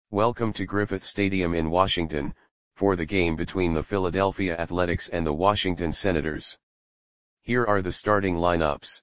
Welcome to Griffith Stadium in Washington, for the game between the Philadelphia Athletics and the Washington Senators. Here are the starting lineups.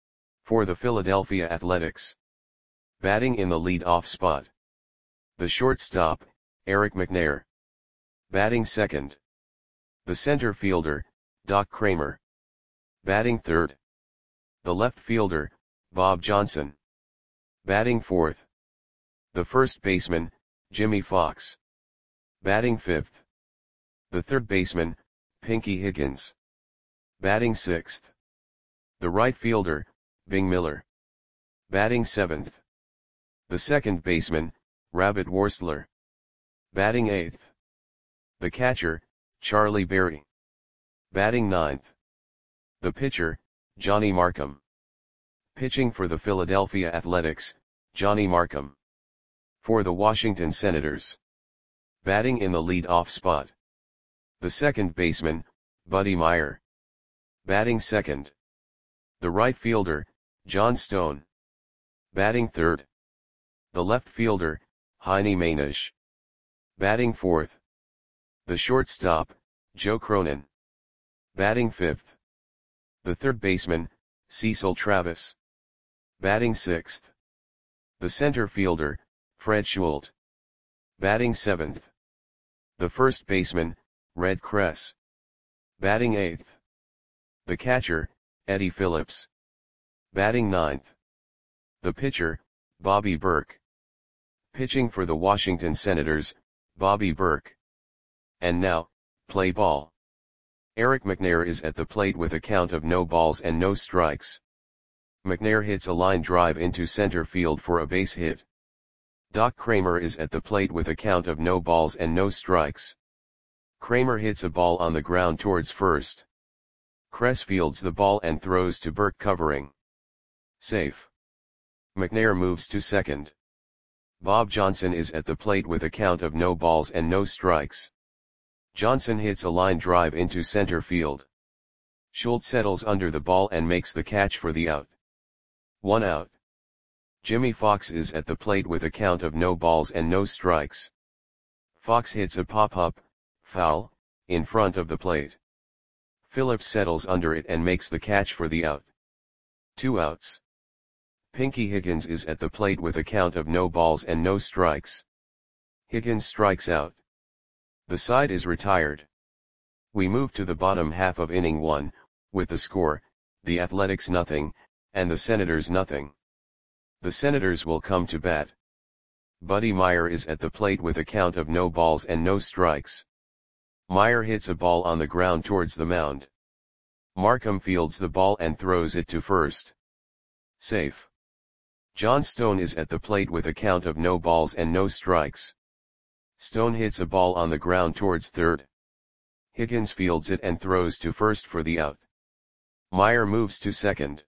For the Philadelphia Athletics. Batting in the lead-off spot. The shortstop, Eric McNair. Batting second. The center fielder, Doc Kramer. Batting third. The left fielder, Bob Johnson. Batting fourth. The first baseman, Jimmy Fox. Batting fifth. The third baseman, Pinky Higgins. Batting sixth. The right fielder, Bing Miller. Batting seventh. The second baseman, Rabbit Worstler. Batting eighth. The catcher, Charlie Berry. Batting ninth. The pitcher, Johnny Markham. Pitching for the Philadelphia Athletics, Johnny Markham. For the Washington Senators. Batting in the lead-off spot. The second baseman, Buddy Meyer. Batting second. The right fielder, John Stone. Batting third. The left fielder, Heine Manish. Batting fourth. The shortstop, Joe Cronin. Batting fifth. The third baseman, Cecil Travis. Batting sixth. The center fielder, Fred Schult. Batting seventh. The first baseman, Red Kress. Batting eighth. The catcher, Eddie Phillips. Batting ninth. The pitcher, Bobby Burke. Pitching for the Washington Senators, Bobby Burke. And now, play ball. Eric McNair is at the plate with a count of no balls and no strikes. McNair hits a line drive into center field for a base hit. Doc Kramer is at the plate with a count of no balls and no strikes. Kramer hits a ball on the ground towards first. Kress fields the ball and throws to Burke covering. Safe. McNair moves to second. Bob Johnson is at the plate with a count of no balls and no strikes. Johnson hits a line drive into center field. Schult settles under the ball and makes the catch for the out. 1 out. Jimmy Fox is at the plate with a count of no balls and no strikes. Fox hits a pop-up, foul, in front of the plate. Phillips settles under it and makes the catch for the out. 2 outs. Pinky Higgins is at the plate with a count of no balls and no strikes. Higgins strikes out. The side is retired. We move to the bottom half of inning 1, with the score, the Athletics 0, and the Senators 0. The Senators will come to bat. Buddy Meyer is at the plate with a count of no balls and no strikes. Meyer hits a ball on the ground towards the mound. Markham fields the ball and throws it to first. Safe. John Stone is at the plate with a count of no balls and no strikes. Stone hits a ball on the ground towards third. Higgins fields it and throws to first for the out. Meyer moves to second.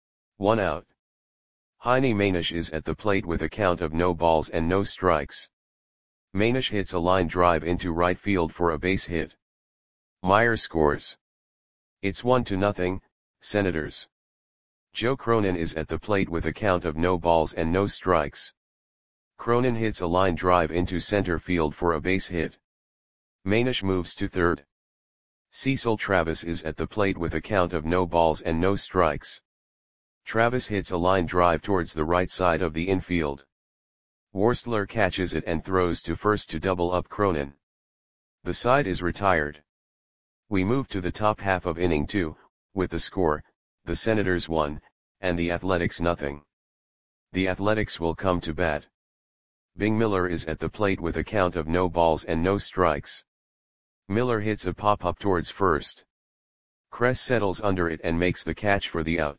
1 out. Heine Manish is at the plate with a count of no balls and no strikes. Manish hits a line drive into right field for a base hit. Meyer scores. It's 1-0, Senators. Joe Cronin is at the plate with a count of no balls and no strikes. Cronin hits a line drive into center field for a base hit. Manish moves to third. Cecil Travis is at the plate with a count of no balls and no strikes. Travis hits a line drive towards the right side of the infield. Worstler catches it and throws to first to double up Cronin. The side is retired. We move to the top half of inning 2, with the score, the Senators 1, and the Athletics 0. The Athletics will come to bat. Bing Miller is at the plate with a count of no balls and no strikes. Miller hits a pop-up towards first. Kress settles under it and makes the catch for the out.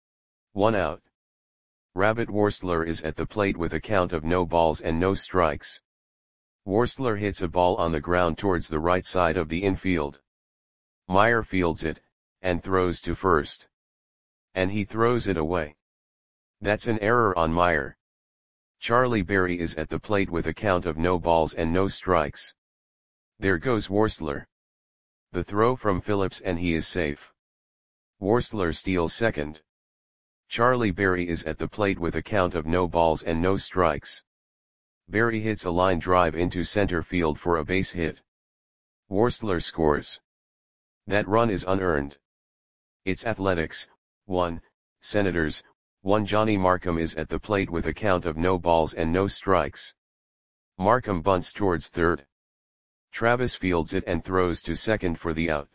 1 out. Rabbit Worstler is at the plate with a count of no balls and no strikes. Worstler hits a ball on the ground towards the right side of the infield. Meyer fields it, and throws to first. And he throws it away. That's an error on Meyer. Charlie Berry is at the plate with a count of no balls and no strikes. There goes Worstler. The throw from Phillips and he is safe. Worstler steals second. Charlie Berry is at the plate with a count of no balls and no strikes. Berry hits a line drive into center field for a base hit. Worstler scores. That run is unearned. It's Athletics, 1, Senators, 1. Johnny Markham is at the plate with a count of no balls and no strikes. Markham bunts towards third. Travis fields it and throws to second for the out.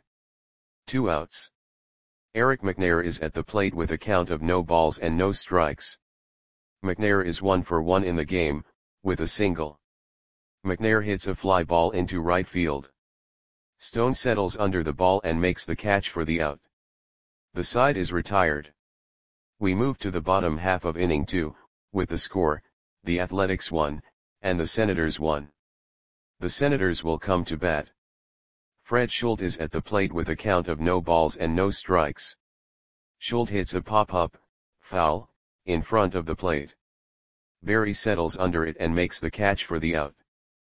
2 outs. Eric McNair is at the plate with a count of no balls and no strikes. McNair is 1 for 1 in the game, with a single. McNair hits a fly ball into right field. Stone settles under the ball and makes the catch for the out. The side is retired. We move to the bottom half of inning 2, with the score, the Athletics 1, and the Senators 1. The Senators will come to bat. Fred Schultz is at the plate with a count of no balls and no strikes. Schultz hits a pop-up, foul, in front of the plate. Berry settles under it and makes the catch for the out.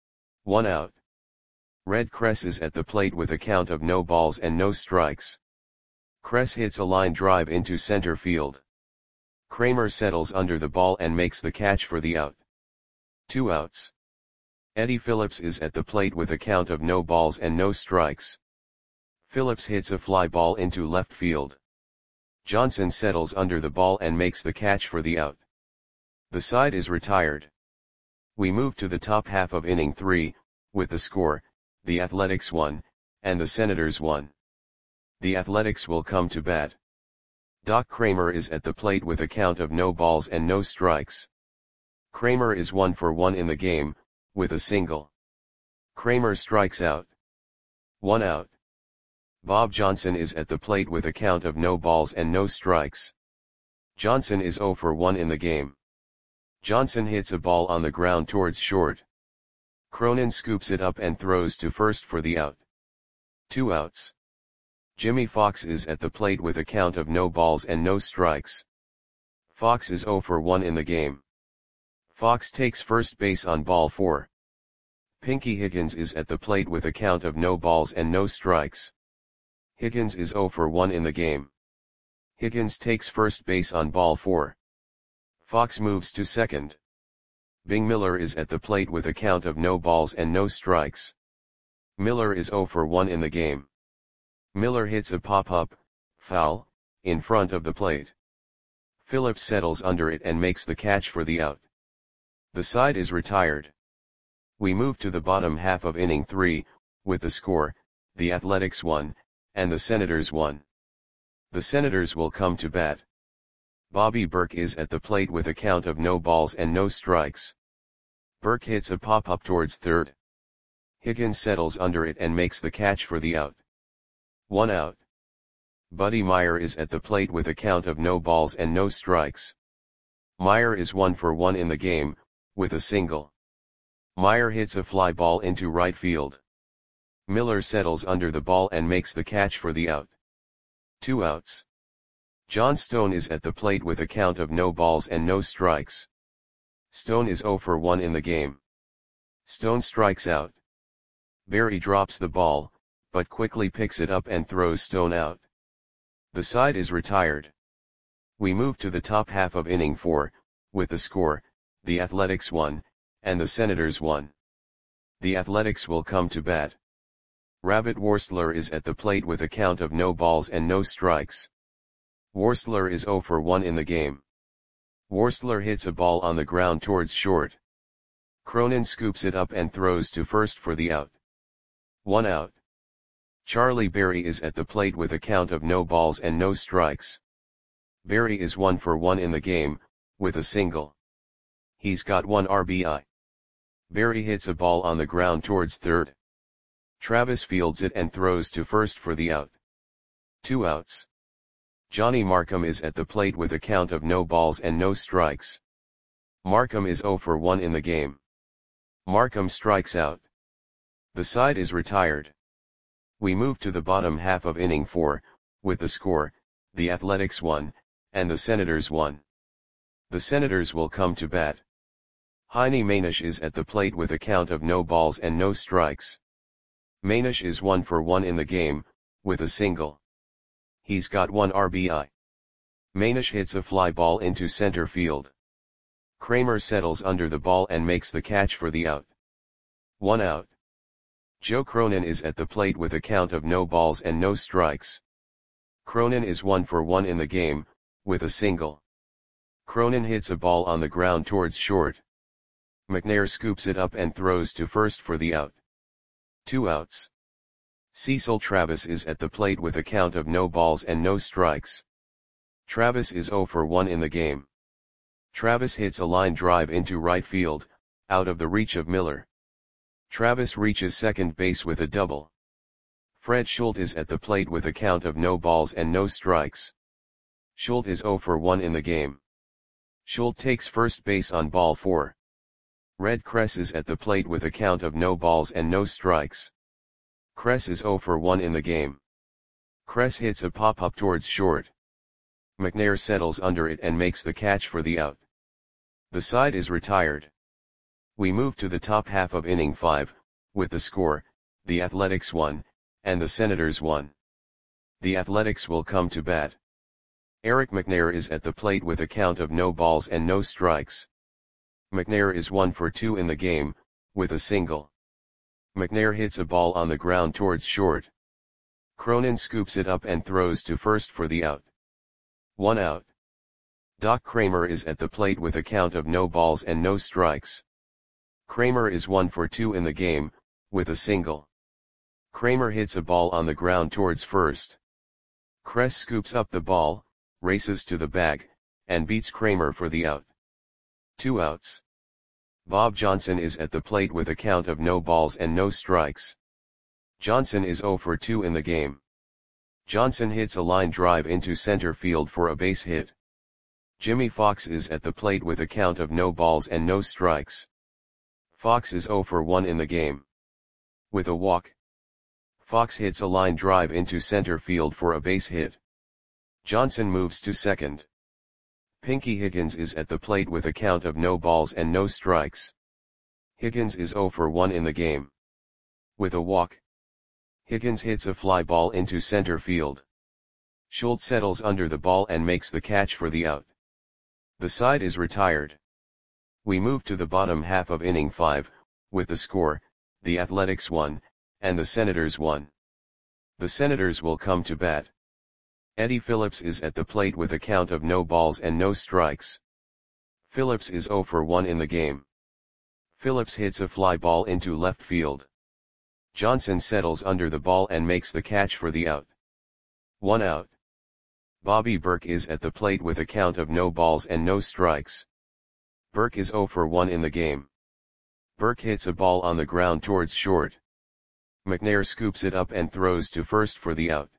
1 out. Red Kress is at the plate with a count of no balls and no strikes. Kress hits a line drive into center field. Kramer settles under the ball and makes the catch for the out. 2 outs. Eddie Phillips is at the plate with a count of no balls and no strikes. Phillips hits a fly ball into left field. Johnson settles under the ball and makes the catch for the out. The side is retired. We move to the top half of inning 3, with the score, the Athletics 1, and the Senators 1. The Athletics will come to bat. Doc Kramer is at the plate with a count of no balls and no strikes. Kramer is 1 for 1 in the game, with a single. Kramer strikes out. 1 out. Bob Johnson is at the plate with a count of no balls and no strikes. Johnson is 0 for 1 in the game. Johnson hits a ball on the ground towards short. Cronin scoops it up and throws to first for the out. 2 outs. Jimmy Fox is at the plate with a count of no balls and no strikes. Fox is 0 for 1 in the game. Fox takes first base on ball 4. Pinky Higgins is at the plate with a count of no balls and no strikes. Higgins is 0 for 1 in the game. Higgins takes first base on ball 4. Fox moves to second. Bing Miller is at the plate with a count of no balls and no strikes. Miller is 0 for 1 in the game. Miller hits a pop-up, foul, in front of the plate. Phillips settles under it and makes the catch for the out. The side is retired. We move to the bottom half of inning 3, with the score, the Athletics 1, and the Senators 1. The Senators will come to bat. Bobby Burke is at the plate with a count of no balls and no strikes. Burke hits a pop-up towards third. Higgins settles under it and makes the catch for the out. 1 out. Buddy Meyer is at the plate with a count of no balls and no strikes. Meyer is 1 for 1 in the game, with a single. Meyer hits a fly ball into right field. Miller settles under the ball and makes the catch for the out. 2 outs. John Stone is at the plate with a count of no balls and no strikes. Stone is 0 for 1 in the game. Stone strikes out. Berry drops the ball, but quickly picks it up and throws Stone out. The side is retired. We move to the top half of inning 4, with the score, the Athletics 1, and the Senators 1. The Athletics will come to bat. Rabbit Worstler is at the plate with a count of no balls and no strikes. Worstler is 0 for 1 in the game. Worstler hits a ball on the ground towards short. Cronin scoops it up and throws to first for the out. 1 out. Charlie Berry is at the plate with a count of no balls and no strikes. Berry is 1 for 1 in the game, with a single. He's got 1 RBI. Berry hits a ball on the ground towards third. Travis fields it and throws to first for the out. 2 outs. Johnny Markham is at the plate with a count of no balls and no strikes. Markham is 0 for 1 in the game. Markham strikes out. The side is retired. We move to the bottom half of inning 4, with the score, the Athletics 1, and the Senators 1. The Senators will come to bat. Heine Manish is at the plate with a count of no balls and no strikes. Manish is 1 for 1 in the game, with a single. He's got 1 RBI. Manish hits a fly ball into center field. Kramer settles under the ball and makes the catch for the out. 1 out. Joe Cronin is at the plate with a count of no balls and no strikes. Cronin is 1 for 1 in the game, with a single. Cronin hits a ball on the ground towards short. McNair scoops it up and throws to first for the out. 2 outs. Cecil Travis is at the plate with a count of no balls and no strikes. Travis is 0 for 1 in the game. Travis hits a line drive into right field, out of the reach of Miller. Travis reaches second base with a double. Fred Schultz is at the plate with a count of no balls and no strikes. Schultz is 0 for 1 in the game. Schultz takes first base on ball 4. Red Kress is at the plate with a count of no balls and no strikes. Kress is 0 for 1 in the game. Kress hits a pop-up towards short. McNair settles under it and makes the catch for the out. The side is retired. We move to the top half of inning 5, with the score, the Athletics 1, and the Senators 1. The Athletics will come to bat. Eric McNair is at the plate with a count of no balls and no strikes. McNair is 1 for 2 in the game, with a single. McNair hits a ball on the ground towards short. Cronin scoops it up and throws to first for the out. 1 out. Doc Kramer is at the plate with a count of no balls and no strikes. Kramer is 1 for 2 in the game, with a single. Kramer hits a ball on the ground towards first. Kress scoops up the ball, races to the bag, and beats Kramer for the out. 2 outs. Bob Johnson is at the plate with a count of no balls and no strikes. Johnson is 0 for 2 in the game. Johnson hits a line drive into center field for a base hit. Jimmy Fox is at the plate with a count of no balls and no strikes. Fox is 0 for 1 in the game. With a walk. Fox hits a line drive into center field for a base hit. Johnson moves to second. Pinky Higgins is at the plate with a count of no balls and no strikes. Higgins is 0 for 1 in the game. With a walk. Higgins hits a fly ball into center field. Schultz settles under the ball and makes the catch for the out. The side is retired. We move to the bottom half of inning 5, with the score, the Athletics 1, and the Senators 1. The Senators will come to bat. Eddie Phillips is at the plate with a count of no balls and no strikes. Phillips is 0 for 1 in the game. Phillips hits a fly ball into left field. Johnson settles under the ball and makes the catch for the out. 1 out. Bobby Burke is at the plate with a count of no balls and no strikes. Burke is 0 for 1 in the game. Burke hits a ball on the ground towards short. McNair scoops it up and throws to first for the out.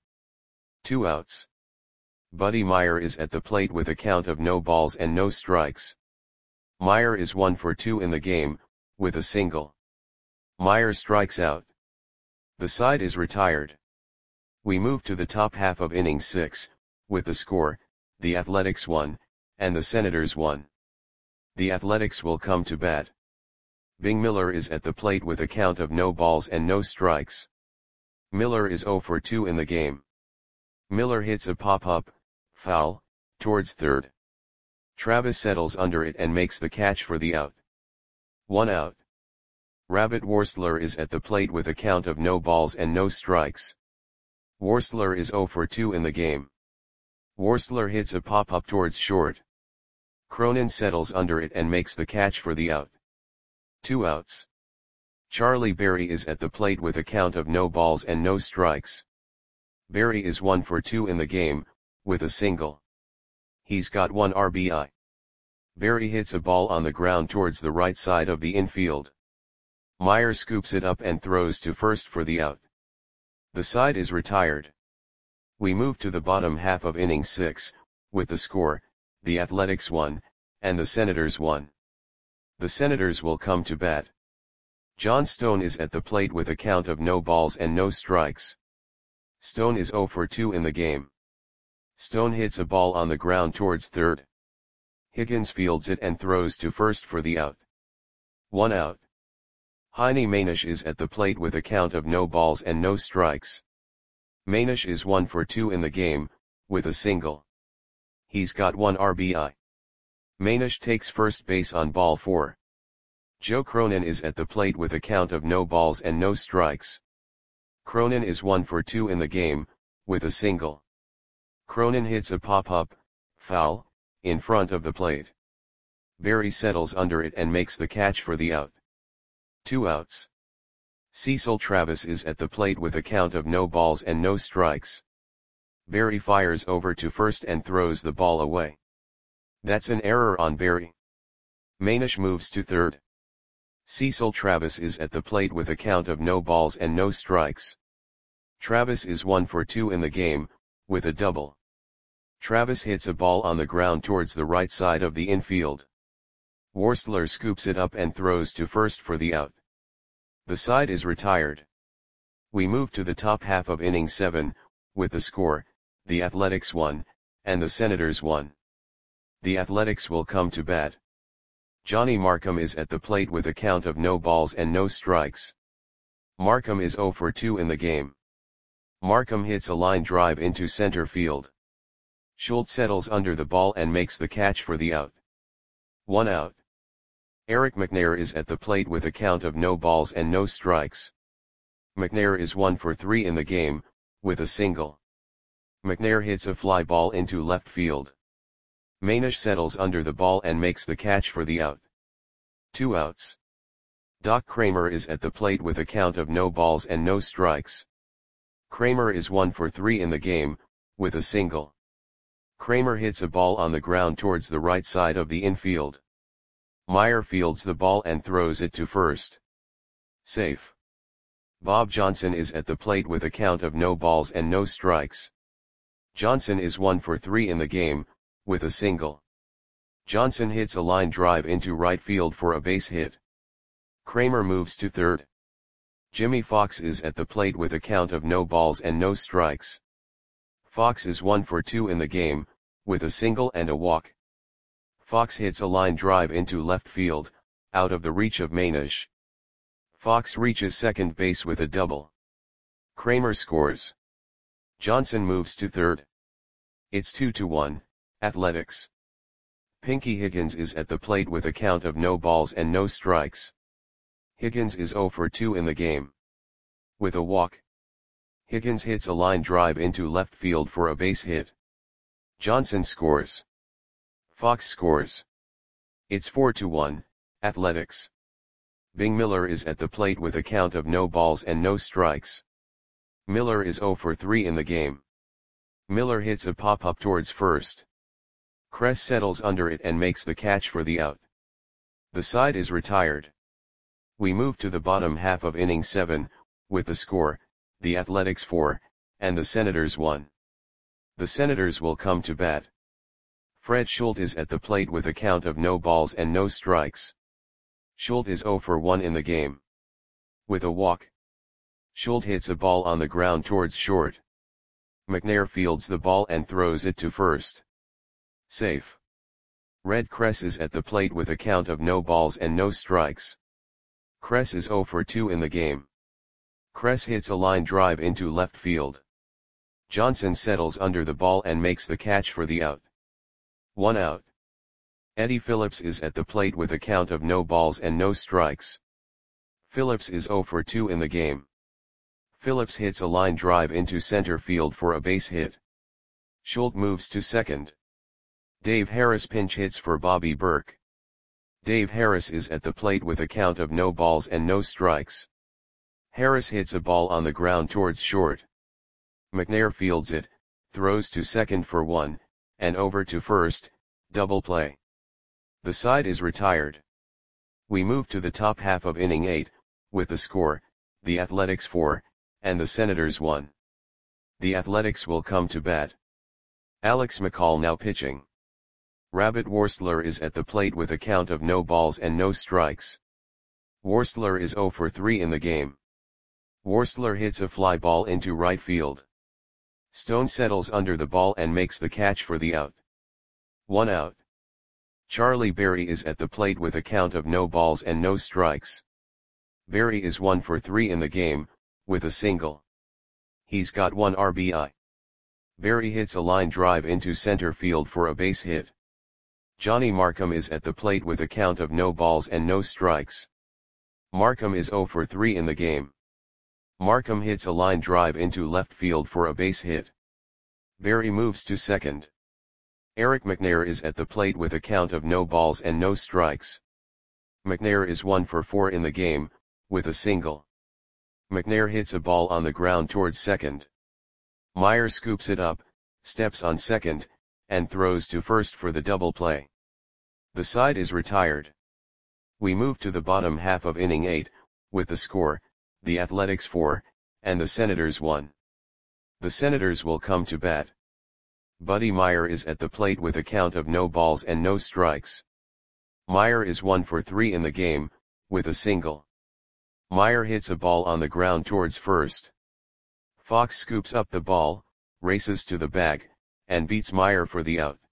2 outs. Buddy Meyer is at the plate with a count of no balls and no strikes. Meyer is 1 for 2 in the game, with a single. Meyer strikes out. The side is retired. We move to the top half of inning 6, with the score, the Athletics 1, and the Senators 1. The Athletics will come to bat. Bing Miller is at the plate with a count of no balls and no strikes. Miller is 0 for 2 in the game. Miller hits a pop-up, foul, towards third. Travis settles under it and makes the catch for the out. 1 out. Rabbit Worstler is at the plate with a count of no balls and no strikes. Worstler is 0 for 2 in the game. Worstler hits a pop-up towards short. Cronin settles under it and makes the catch for the out. 2 outs. Charlie Berry is at the plate with a count of no balls and no strikes. Berry is 1 for 2 in the game, with a single. He's got 1 RBI. Berry hits a ball on the ground towards the right side of the infield. Meyer scoops it up and throws to first for the out. The side is retired. We move to the bottom half of inning 6, with the score, the Athletics 1, and the Senators 1. The Senators will come to bat. John Stone is at the plate with a count of no balls and no strikes. Stone is 0 for 2 in the game. Stone hits a ball on the ground towards third. Higgins fields it and throws to first for the out. 1 out. Heine Manish is at the plate with a count of no balls and no strikes. Manish is 1 for 2 in the game, with a single. He's got 1 RBI. Manish takes first base on ball 4. Joe Cronin is at the plate with a count of no balls and no strikes. Cronin is 1 for 2 in the game, with a single. Cronin hits a pop-up, foul, in front of the plate. Berry settles under it and makes the catch for the out. 2 outs. Cecil Travis is at the plate with a count of no balls and no strikes. Berry fires over to first and throws the ball away. That's an error on Berry. Manish moves to third. Cecil Travis is at the plate with a count of no balls and no strikes. Travis is 1 for 2 in the game, with a double. Travis hits a ball on the ground towards the right side of the infield. Worstler scoops it up and throws to first for the out. The side is retired. We move to the top half of inning 7, with the score, the Athletics 1, and the Senators 1. The Athletics will come to bat. Johnny Markham is at the plate with a count of no balls and no strikes. Markham is 0 for 2 in the game. Markham hits a line drive into center field. Schultz settles under the ball and makes the catch for the out. 1 out. Eric McNair is at the plate with a count of no balls and no strikes. McNair is 1 for 3 in the game, with a single. McNair hits a fly ball into left field. Manish settles under the ball and makes the catch for the out. 2 outs. Doc Kramer is at the plate with a count of no balls and no strikes. Kramer is 1 for 3 in the game, with a single. Kramer hits a ball on the ground towards the right side of the infield. Meyer fields the ball and throws it to first. Safe. Bob Johnson is at the plate with a count of no balls and no strikes. Johnson is 1 for 3 in the game, with a single. Johnson hits a line drive into right field for a base hit. Kramer moves to third. Jimmy Fox is at the plate with a count of no balls and no strikes. Fox is 1 for 2 in the game, with a single and a walk. Fox hits a line drive into left field, out of the reach of Manish. Fox reaches second base with a double. Kramer scores. Johnson moves to third. It's 2-1, Athletics. Pinky Higgins is at the plate with a count of no balls and no strikes. Higgins is 0 for 2 in the game. With a walk. Higgins hits a line drive into left field for a base hit. Johnson scores. Fox scores. It's 4-1, Athletics. Bing Miller is at the plate with a count of no balls and no strikes. Miller is 0 for 3 in the game. Miller hits a pop-up towards first. Kress settles under it and makes the catch for the out. The side is retired. We move to the bottom half of inning 7, with the score, the Athletics 4, and the Senators 1. The Senators will come to bat. Fred Schultz is at the plate with a count of no balls and no strikes. Schultz is 0 for 1 in the game. With a walk. Schultz hits a ball on the ground towards short. McNair fields the ball and throws it to first. Safe. Red Kress is at the plate with a count of no balls and no strikes. Kress is 0 for 2 in the game. Kress hits a line drive into left field. Johnson settles under the ball and makes the catch for the out. 1 out. Eddie Phillips is at the plate with a count of no balls and no strikes. Phillips is 0 for 2 in the game. Phillips hits a line drive into center field for a base hit. Schultz moves to second. Dave Harris pinch hits for Bobby Burke. Dave Harris is at the plate with a count of no balls and no strikes. Harris hits a ball on the ground towards short. McNair fields it, throws to second for 1, and over to first, double play. The side is retired. We move to the top half of inning 8, with the score, the Athletics 4, and the Senators 1. The Athletics will come to bat. Alex McCall now pitching. Rabbit Worstler is at the plate with a count of no balls and no strikes. Worstler is 0 for 3 in the game. Worstler hits a fly ball into right field. Stone settles under the ball and makes the catch for the out. 1 out. Charlie Berry is at the plate with a count of no balls and no strikes. Berry is 1 for 3 in the game, with a single. He's got 1 RBI. Berry hits a line drive into center field for a base hit. Johnny Markham is at the plate with a count of no balls and no strikes. Markham is 0 for 3 in the game. Markham hits a line drive into left field for a base hit. Berry moves to second. Eric McNair is at the plate with a count of no balls and no strikes. McNair is 1 for 4 in the game, with a single. McNair hits a ball on the ground towards second. Meyer scoops it up, steps on second, and throws to first for the double play. The side is retired. We move to the bottom half of inning 8, with the score, the Athletics 4, and the Senators 1. The Senators will come to bat. Buddy Meyer is at the plate with a count of no balls and no strikes. Meyer is 1 for 3 in the game, with a single. Meyer hits a ball on the ground towards first. Fox scoops up the ball, races to the bag, and beats Meyer for the out.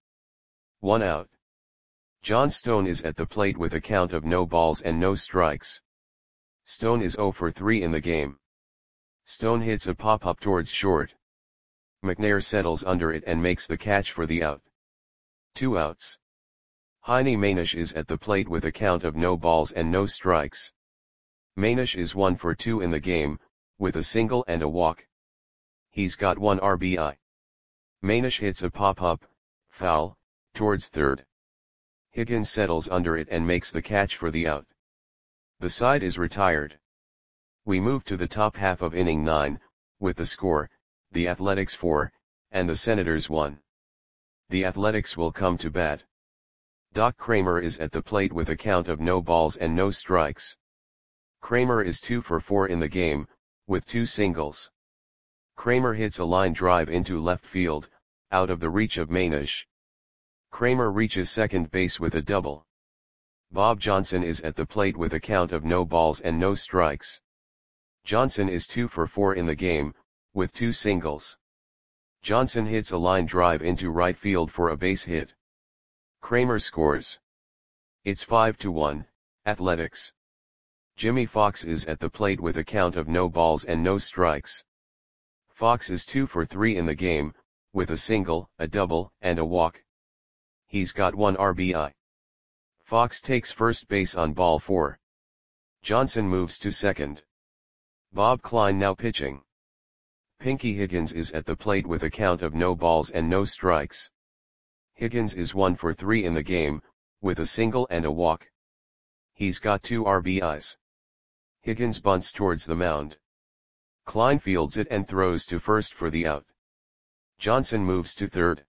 1 out. John Stone is at the plate with a count of no balls and no strikes. Stone is 0 for 3 in the game. Stone hits a pop-up towards short. McNair settles under it and makes the catch for the out. 2 outs. Heine Manish is at the plate with a count of no balls and no strikes. Manish is 1 for 2 in the game, with a single and a walk. He's got 1 RBI. Manish hits a pop-up, foul, towards third. Higgins settles under it and makes the catch for the out. The side is retired. We move to the top half of inning 9, with the score, the Athletics 4, and the Senators 1. The Athletics will come to bat. Doc Kramer is at the plate with a count of no balls and no strikes. Kramer is 2 for 4 in the game, with 2 singles. Kramer hits a line drive into left field, out of the reach of Manish. Kramer reaches second base with a double. Bob Johnson is at the plate with a count of no balls and no strikes. Johnson is 2 for 4 in the game, with 2 singles. Johnson hits a line drive into right field for a base hit. Kramer scores. It's 5-1, Athletics. Jimmy Fox is at the plate with a count of no balls and no strikes. Fox is 2 for 3 in the game, with a single, a double, and a walk. He's got 1 RBI. Fox takes first base on ball 4. Johnson moves to second. Bob Klein now pitching. Pinky Higgins is at the plate with a count of no balls and no strikes. Higgins is 1 for 3 in the game, with a single and a walk. He's got 2 RBIs. Higgins bunts towards the mound. Klein fields it and throws to first for the out. Johnson moves to third.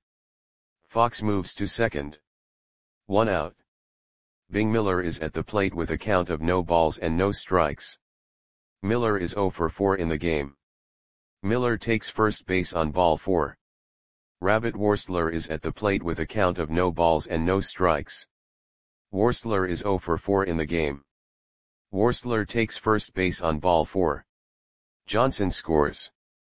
Fox moves to second. 1 out. Bing Miller is at the plate with a count of no balls and no strikes. Miller is 0 for 4 in the game. Miller takes first base on ball 4. Rabbit Worstler is at the plate with a count of no balls and no strikes. Worstler is 0 for 4 in the game. Worstler takes first base on ball 4. Johnson scores.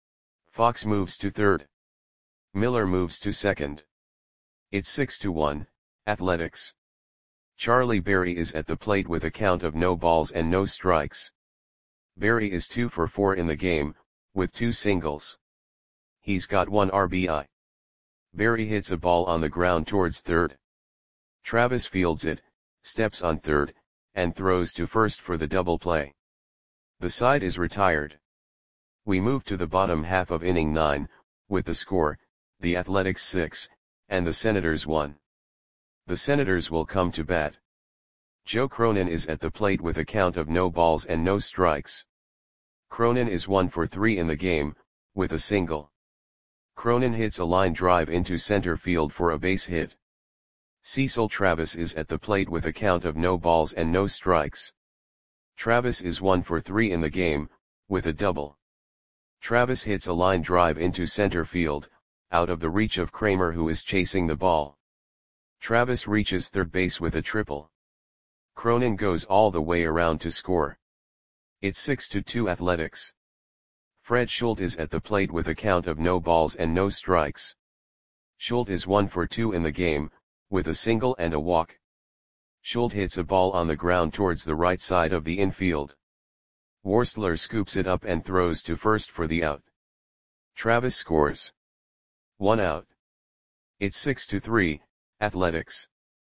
Fox moves to third. Miller moves to second. It's 6-1, Athletics. Charlie Berry is at the plate with a count of no balls and no strikes. Berry is 2 for 4 in the game, with 2 singles. He's got 1 RBI. Berry hits a ball on the ground towards third. Travis fields it, steps on third, and throws to first for the double play. The side is retired. We move to the bottom half of inning 9, with the score, the Athletics 6, and the Senators 1. The Senators will come to bat. Joe Cronin is at the plate with a count of no balls and no strikes. Cronin is 1 for 3 in the game, with a single. Cronin hits a line drive into center field for a base hit. Cecil Travis is at the plate with a count of no balls and no strikes. Travis is 1 for 3 in the game, with a double. Travis hits a line drive into center field, out of the reach of Kramer who is chasing the ball. Travis reaches third base with a triple. Cronin goes all the way around to score. It's 6-2 Athletics. Fred Schultz is at the plate with a count of no balls and no strikes. Schultz is 1 for 2 in the game, with a single and a walk. Schultz hits a ball on the ground towards the right side of the infield. Worstler scoops it up and throws to first for the out. Travis scores. 1 out. It's 6-3, Athletics.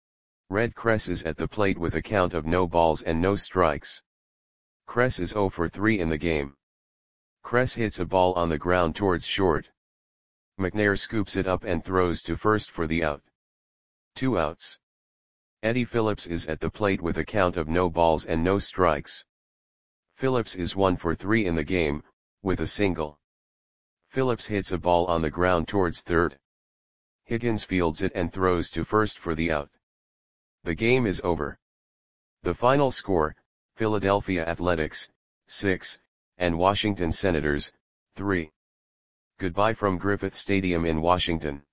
Red Cress is at the plate with a count of no balls and no strikes. Cress is 0 for 3 in the game. Cress hits a ball on the ground towards short. McNair scoops it up and throws to first for the out. 2 outs. Eddie Phillips is at the plate with a count of no balls and no strikes. Phillips is 1 for 3 in the game, with a single. Phillips hits a ball on the ground towards third. Higgins fields it and throws to first for the out. The game is over. The final score, Philadelphia Athletics, 6, and Washington Senators, 3. Goodbye from Griffith Stadium in Washington.